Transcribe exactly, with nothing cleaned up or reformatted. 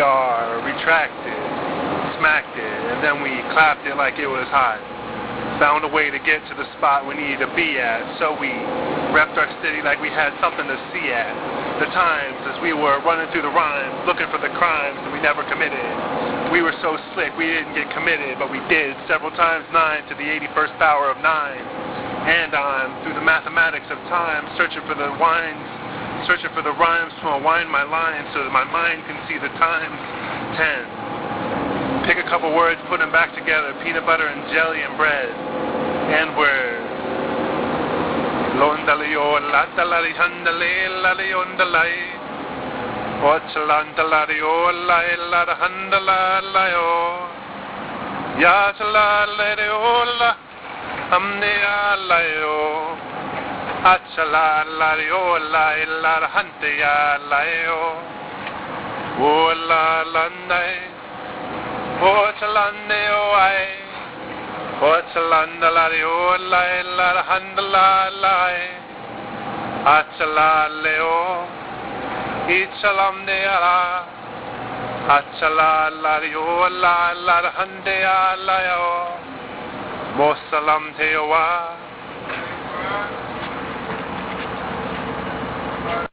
R, retracted, smacked it, and then we clapped it like it was hot. Found a way to get to the spot we needed to be at, so we repped our city like we had something to see at. The times as we were running through the rhymes, looking for the crimes that we never committed. We were so slick we didn't get committed, but we did several times nine to the eighty-first power of nine. And I'm through the mathematics of time, searching for the wines, searching for the rhymes to unwind my lines so that my mind can see the times ten. Pick a couple words, put them back together, peanut butter and jelly and bread. And we're Londalio, Latalari, Handale, Laliondalai, Ochalandalario, Laila, Handala, Layo, Yatala, Ladiola, Amnea, Layo, Achala, Lario, Laila, Hantea, Layo, Ola, Landai. Ochalandeo ai, Ochalandalario lai la handala lai, Achalaleo, Ichalamdea, Achalalario la la handea layo, Mosalam teoa.